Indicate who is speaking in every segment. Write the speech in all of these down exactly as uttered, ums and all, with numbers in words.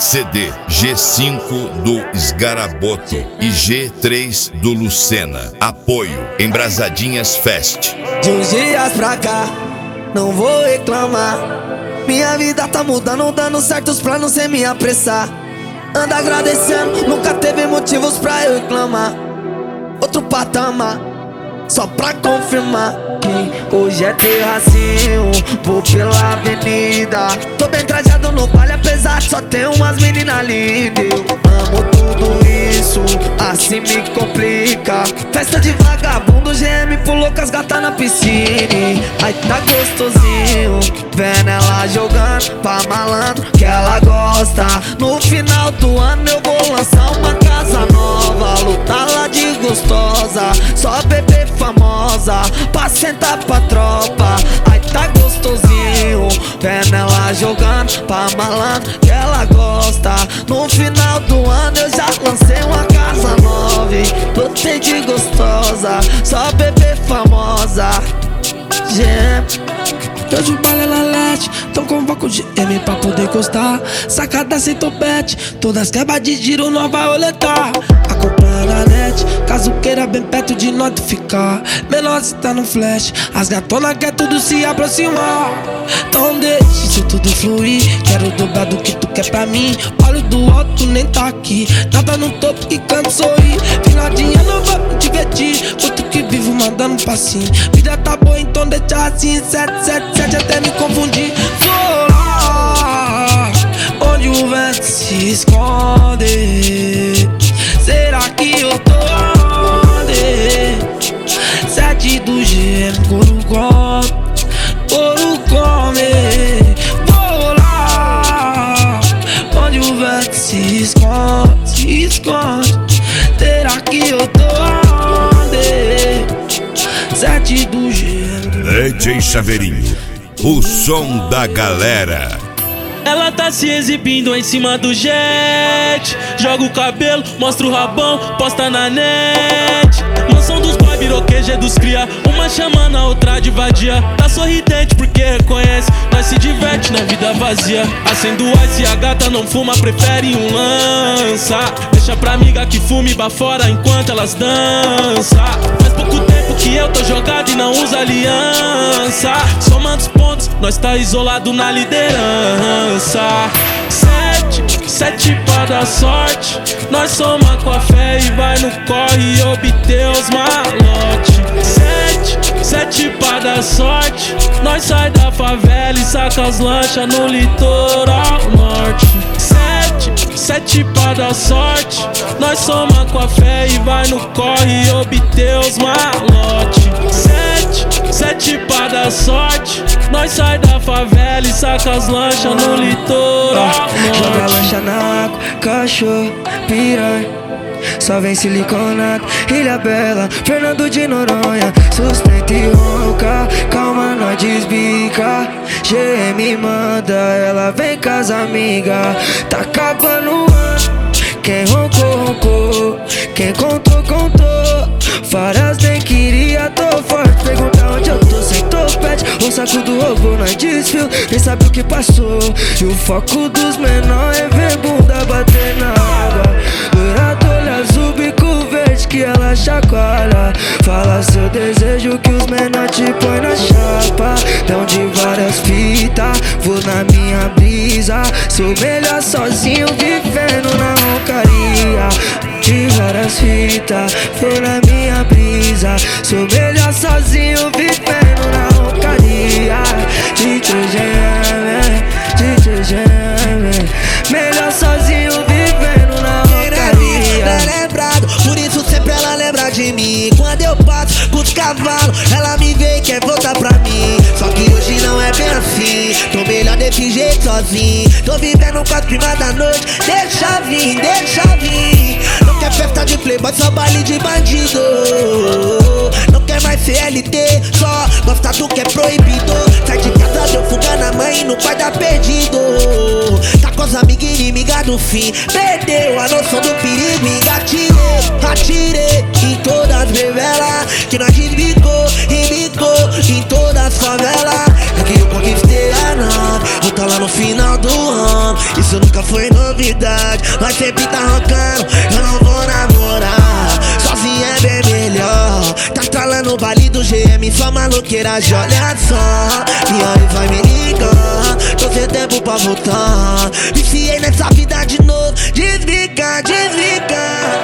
Speaker 1: C D G cinco do Esgaraboto e G três do Lucena. Apoio Embrasadinhas Fest.
Speaker 2: De uns dias pra cá, não vou reclamar. Minha vida tá mudando, dando certos planos sem me apressar. Anda agradecendo, nunca teve motivos pra eu reclamar. Outro patamar, só pra confirmar que hoje é terracinho, vou pela avenida. Tô bem trajado no baile, apesar de só ter umas meninas lindas. Eu amo tudo isso, assim me complica. Festa de vagabundo, G M pulou com as gatas na piscina. Aí tá gostosinho, vendo ela jogando pra malandro que ela gosta. No final do ano eu vou lançar uma casa nova, lutar lá de gostosa, só bebê famosa, pra sentar pra tropa. Aí tá gostosinho, vendo ela jogando pra malandro que ela gosta. No final do ano eu já lancei uma casa nova, tô cheio de gostosa, só bebê famosa. Gem.
Speaker 3: Hoje o baile é lalete, então convoca o G M pra poder encostar. Sacada sem topete, todas quebras de giro, não vai roletar. Acompanha na net, caso queira bem perto de notificar. Menor se tá no flash, as gatonas quer tudo se aproximar. Então deixa isso tudo fluir, quero dobrar do que tu quer pra mim. Olho do alto, nem tá aqui, nada no topo que canto sorrir. Finadinha não vai me divertir, outro que vivo mandando passinho. Vida tá boa, então deixa assim, sete, sete, sete até me confundir. Vou lá, onde o vento se esconde. Será que eu tô onde? Sete do G M, couro come, couro come. Vou lá, onde o vento se esconde, se esconde. Será que eu tô onde? Sete do G M.
Speaker 1: D J Chaveirinho, o som da galera.
Speaker 4: Ela tá se exibindo em cima do jet, joga o cabelo, mostra o rabão, posta na net. Mansão dos boy virou Q G dos cria, uma chamando a outra de vadia. Tá sorridente porque reconhece, nós se diverte na vida vazia. Acendo o ice e a gata não fuma, prefere um lança. Deixa pra amiga que fume bafora enquanto elas dançam. Faz pouco tempo que eu tô jogado e não uso aliança. Somando os pontos, nós tá isolado na liderança. Sete, sete pra dar sorte, nós soma com a fé e vai no corre e obter os malotes. Sete, sete pra dar sorte, nós sai da favela e saca as lanchas no litoral norte. Sete, sete pra dar sorte, nós soma com a fé e vai no corre e obter os malotes. Sete, sete pra dar sorte, nós sai da favela e saca as lanchas no litoral norte.
Speaker 2: Joga lancha na água, cachorro, piranha, só vem siliconado, Ilha Bela, Fernando de Noronha. Sustenta e ronca, calma, nós desbica. G M manda, ela vem com as amigas. Tá acabando o ano, quem roncou, roncou, quem contou, contou. Várias nem queria, tô forte. Pergunta onde eu tô sem topete. O saco do robô nós desfio, nem sabe o que passou. E o foco dos menor é ver bunda bater na água. Loira, azul, bico verde que ela chacoalha. Fala seu desejo que os menor te põe na chapa. Dão de várias fitas, vou na minha brisa. Sou melhor sozinho vivendo na roncaria. De várias fitas, vou na minha brisa. Sou melhor sozinho vivendo na roncaria. D J G M, D J G M, melhor sozinho vivendo na roncaria.
Speaker 5: Não é lembrado, por isso sempre ela lembra de mim. Quando eu passo com os cavalos, ela me vê e quer voltar pra mim. Só que hoje não é bem assim, tô melhor desse jeito sozinho. Tô vivendo com as primas da noite, deixa vir, deixa vir. Não quer festa de playboy, só baile de bandido. Não quer mais C L T, só gosta do que é proibido. Sai de casa, deu fuga na mãe e no pai tá perdido. Tá com as amigas inimigas do fim, perdeu a noção do perigo. Engatilhei, atirei em todas as revelas que nós desbicou e bicou em todas as favelas. É que eu conquistei a nave, vou tá lá lá no final do ano. Isso nunca foi novidade, nós sempre tá roncando. Eu não vou namorar, sozinha é bem melhor. Tá falando o baile do G M, só maloqueiragem, olha só. Minha aí vai me ligar, tô sem tempo pra voltar. Viciei nessa vida de novo, desliga, desliga.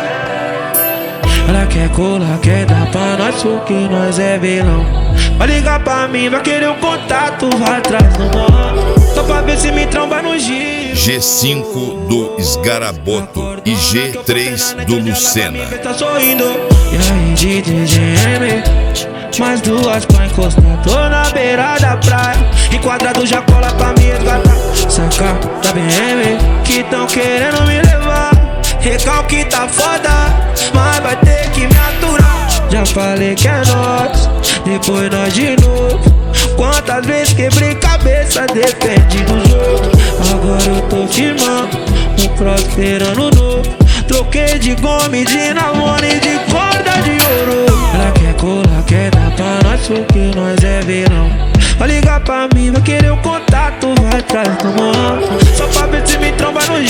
Speaker 2: Ela quer colar, quer dar pra nós porque nós é vilão. Vai ligar pra mim, vai querer o contato, vai atrás do mano. Só pra ver se me tromba no giro.
Speaker 1: G cinco do Esgaraboto e G três do Lucena.
Speaker 2: Tá sorrindo. E aí, D J G M, mais duas pra encostar. Tô na beira da praia, enquadrado já cola pra me resgatar. Saca da B M, que tão querendo me levar. Recalque tá foda, mas vai ter que me aturar. Já falei que é nós, depois nós de novo. Quantas vezes quebrei cabeça, depende do jogo. Agora eu tô firmando um prosperando novo. Troquei de gome, de namoro e de corda de ouro. Ela quer colar, quer dar pra nós porque nós é verão. Vai ligar pra mim, vai querer o contato, vai atrás do mano. Só pra ver se me tromba no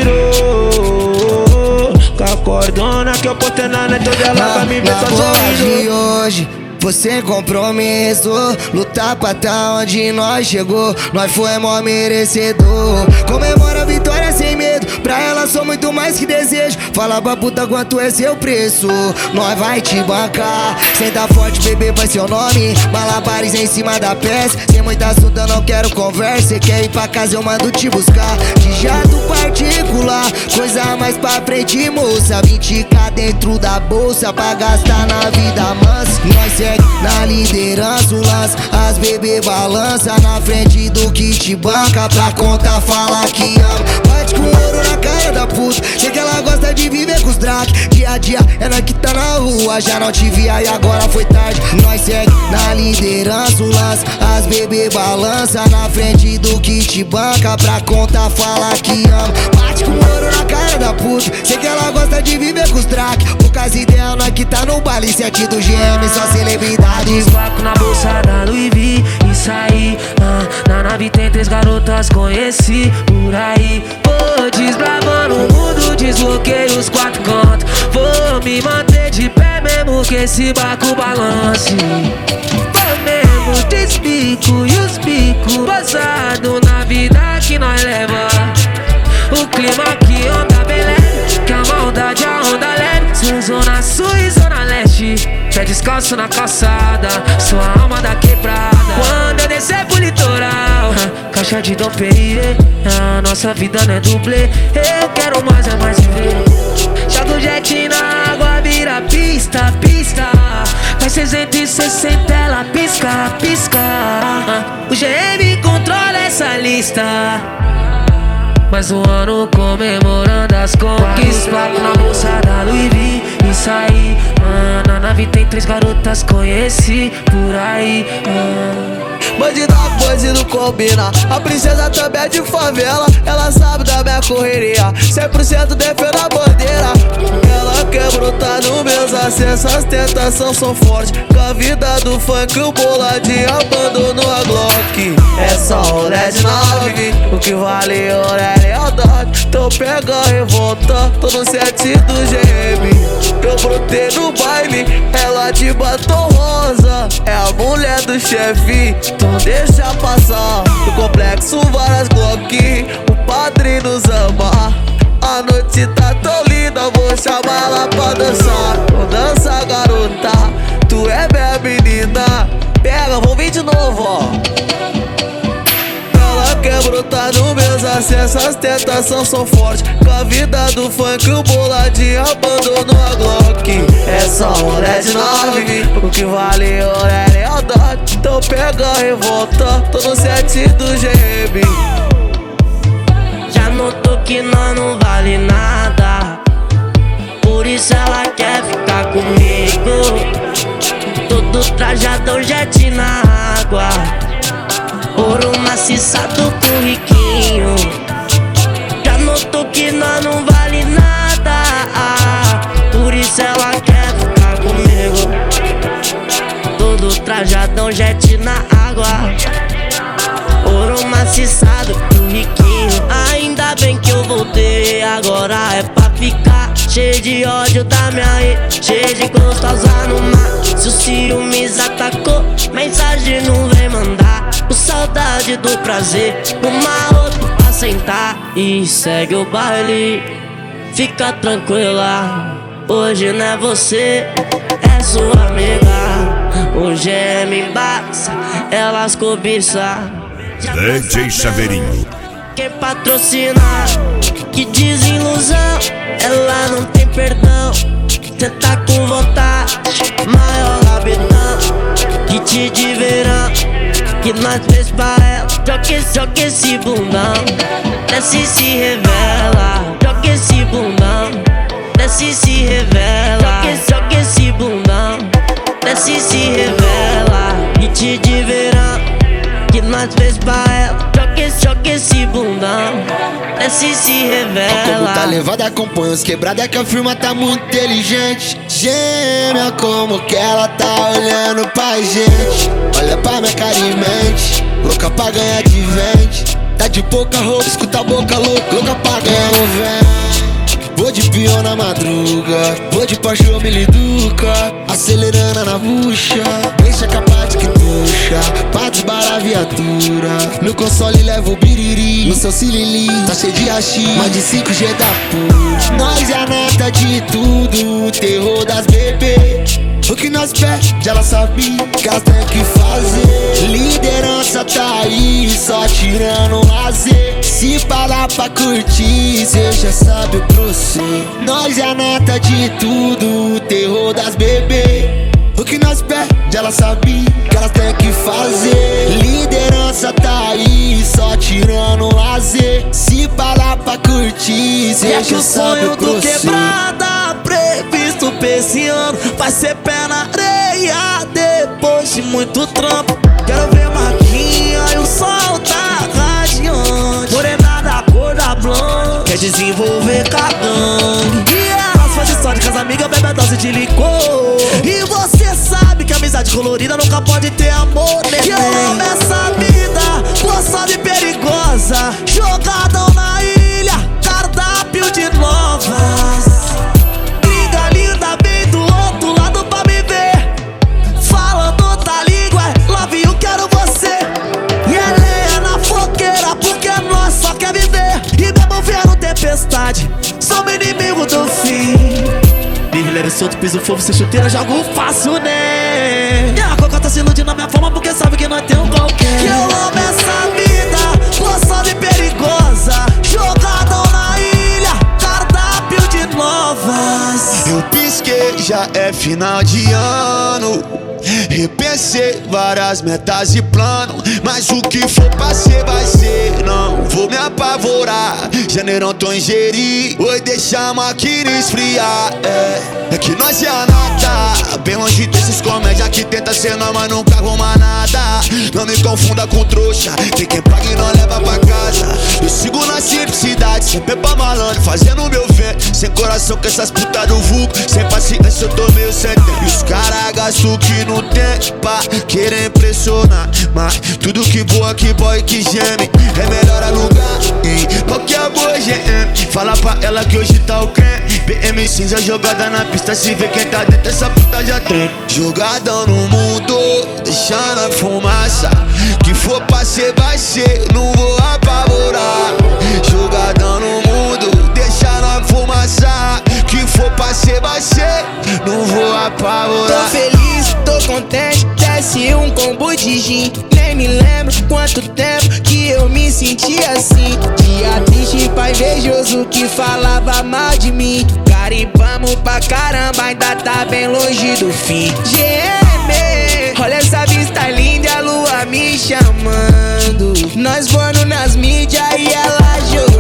Speaker 2: giro. Com a cordona que eu postei na net, toda ela vai me ver só sorrindo.
Speaker 5: Hoje você compromisso, lutar pra tá onde nós chegou. Nós foi mó merecedor. Comemora a vitória sem medo, pra ela sou muito mais que desejo. Fala pra puta quanto é seu preço, nós vai te bancar. Senta forte, bebê, vai seu nome. Malabares em cima da peça, sem muita assunto eu não quero conversa. Quer ir pra casa eu mando te buscar. De jato particular, coisa mais pra frente, moça. vinte k dentro da bolsa pra gastar na vida mansa. Nós segue na liderança, o lance, as bebê balança na frente do que te banca. Pra conta fala que ama, bate com ouro na cara da puta. Sei que ela gosta de viver com os drac. Dia a dia é nós que tá na rua. Já não te via e agora foi tarde. Nós segue na liderança, o lance, as bebê balança na frente do que te banca. Pra conta fala que ama, bate com ouro na cara da puta. Sei que ela gosta de viver com os drac. Poucas ideias, nós que tá no baile sete do G M, só celebridade.
Speaker 2: Desvaco na bolsa da Louis V e saí, ah, na nave tem três garotas, conheci por aí. Vou desbravando o mundo, desbloqueei os quatro cantos. Vou me manter de pé mesmo que esse barco balance. Vou mesmo despico e os bicos basado na vida que nós leva. O clima que anda bem leve, que a maldade a onda leve. Sou zona sul e zona leste, pé descalço na calçada, sua alma da quebrada. Quando eu descer pro litoral, caixa de Dom Perire, a nossa vida não é dublê. Eu quero mais, é mais viver. Joga o jet na água, vira pista, pista. Faz trezentos e sessenta, ela pisca, pisca. O G M controla essa lista. Mais um ano comemorando as conquistas. Placo na bolsa da Louis V e saí, ah, na nave tem três garotas, conheci por aí, ah.
Speaker 6: Bandida, bandido combina. A princesa também é de favela, ela sabe da minha correria. Cem por cento defendo a bandeira. Ela quer brotar nos meus acessos, as tentações são fortes. Com a vida do funk, o boladinho abandonou a Glock. É só o Red nove, o que vale é lealdade. Então pega a revolta, tô no set do G M. Eu brotei no baile, ela de batom rosa. É a mulher do chefe, então deixa passar. No complexo várias Glock, o padre nos ama. A noite tá tão linda, vou chamar ela pra dançar. Vou dançar, garota, tu é minha menina. Pega, vou vir de novo, ó. Ela quer brotar nos meus acessos, as tentações são fortes. Com a vida do funk, o boladinho abandonou a Glock. É só um Red nove, o que vale é lealdade. Então pega a revolta, tô no set do G M.
Speaker 2: Já notou que nós não vale nada, por isso ela quer ficar comigo. Todo trajadão, jet na água, ouro maciçado com riquinho. Já notou que nós não vale nada, por isso ela quer ficar comigo. Todo trajadão, jet na água,
Speaker 7: Ouro maciçado pro riquinho. Ainda bem que eu voltei, agora é pra ficar. Cheio de ódio da minha ex, cheio de gostosa no mar. Se o ciúmes atacou, mensagem não vem mandar. Por saudade do prazer, uma outra pra sentar. E segue o baile, fica tranquila. Hoje não é você, é sua amiga. Hoje é me embaça, elas cobiçam.
Speaker 1: D J Chaveirinho.
Speaker 7: Quem patrocina, que desilusão, ela não tem perdão. Cê tá com vontade, maior rabetão. Que te de verão, que nós fez pra ela. Joga esse, joga esse bundão, desce e se revela. Joga esse bundão, desce e se revela. Joga esse, joga esse bundão, desce e se revela. Que te de verão, que nós fez pra ela. Joga esse, joga esse bundão, desce e se revela.
Speaker 8: Como tá levada, acompanha os quebrada que a firma tá muito inteligente. Gêmea, como que ela tá olhando pra gente. Olha pra minha cara e mente, louca pra ganhar de vende. Tá de pouca roupa, escuta a boca louca, louca pra ganhar no vento. Vou de peão na madruga, vou de Porsche ou Miliduca, acelerando na bucha, deixa capaz que tuxa, pra desbarar a viatura. No console leva o biriri, no seu cilili tá cheio de hashi, mais de cinco G da pura. Nós é a nata de tudo, o terror das bebê. O que nós pede, ela sabe que elas tem que fazer. Liderança tá aí, só tirando lazer. Se parar pra curtir, cê já sabe o processo. Nós é a nata de tudo, o terror das bebê. O que nós pede, ela sabe que elas tem que fazer. Liderança tá aí, só tirando lazer. Se parar pra curtir, cê já sabe o processo.
Speaker 6: Previsto pra esse ano vai ser pé na areia depois de muito trampo. Quero ver Marquinha e o sol tá radiante. Morena da cor da blonde, quer desenvolver cagando. E elas fazem história com as amigas, bebe a dose de licor. E você sabe que a amizade colorida nunca pode ter amor, neném. Que eu amo essa vida, gostosa e perigosa. Jogadão na ilha, cardápio de novas. Sou inimigo do fim. Virguleiro solto, piso fofo, sem chuteira, jogo fácil, né? E a coca tá se iludindo na minha forma porque sabe que nós temos qualquer. Que eu amo essa vida, gostosa e perigosa. Jogadão na ilha, cardápio de novas.
Speaker 9: Eu pisquei, já é final de ano. Repensei várias metas e planos, mas o que for pra ser, vai ser. Não vou me apavorar, janeirão tô ingerido. Oi, deixa a máquina esfriar. É, é que nós é a nata, bem longe desses comédia que tenta ser nós, mas nunca arruma nada. Não me confunda com trouxa, tem quem paga e não leva pra casa. Eu sigo na simplicidade, sempre pra malandro, fazendo o meu vento. Sem coração com essas putas do vulgo, sem paciência eu tô meio sem tempo. E os caras gastam o que não tem pra querer impressionar, mas tudo que voa, que boy, que geme, é melhor alugar em qualquer boa G M. Fala pra ela que hoje tá o creme. B M cinza jogada na pista, se vê quem tá dentro, essa puta já tem. Jogadão no mundo, deixando a fumaça. Que for pra ser, vai ser, não vou apavorar. Jogadão no mundo, deixando a fumaça. Que for pra ser, vai ser, não vou apavorar.
Speaker 2: Tô feliz, tô contente, desce um combo de gin. Nem me lembro quanto tempo que eu me senti assim. Dia triste, pai invejoso que falava mal de mim. Carimbamos pra caramba, ainda tá bem longe do fim. G M, olha essa vista linda, a lua me chamando. Nós voando nas mídias e ela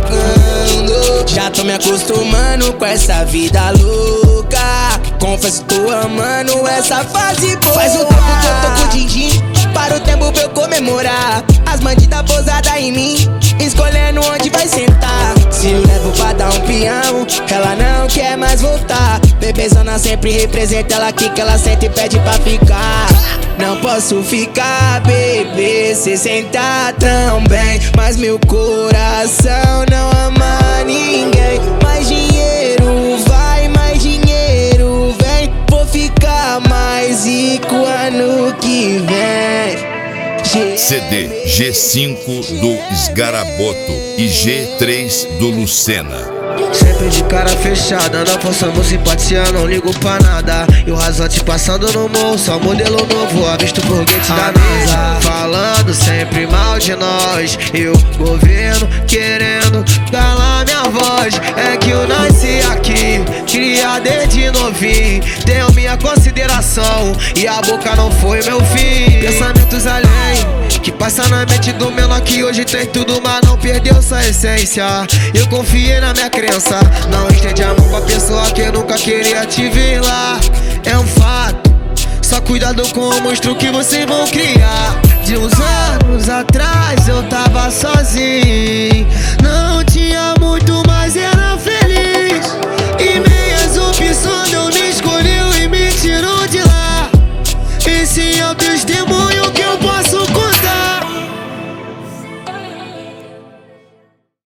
Speaker 2: jogando. Já tô me acostumando com essa vida louca. Confesso, tô amando essa fase boa. Faz um tempo que eu tô com o din-din, para o tempo pra eu comemorar. As bandidas pousadas em mim, escolhendo onde vai sentar. Se eu levo pra dar um peão, ela não quer mais voltar. Bebezona sempre representa, ela quica, ela sente e pede pra ficar. Não posso ficar, bebê, T sessenta também, mas meu coração não ama ninguém. Mais dinheiro vai, mais dinheiro vem. Vou ficar mais rico ano que vem.
Speaker 1: C D G cinco do Esgaraboto e G três do Lucena.
Speaker 2: Sempre de cara fechada, não possamos simpatiar, não ligo pra nada. E o rasante passando no morro, só modelo novo, avisto foguete da NASA. Falando sempre mal de nós, e o governo querendo calar minha voz. É que eu nasci aqui, criado desde novinho. Tenho minha consideração, e a boca não foi meu fim. Pensamentos além, que passa na mente do menor que hoje tem tudo, mas não perdeu sua essência. Eu confiei na minha crença, não estende a mão pra pessoa que nunca queria te ver lá. É um fato, só cuidado com o monstro que vocês vão criar.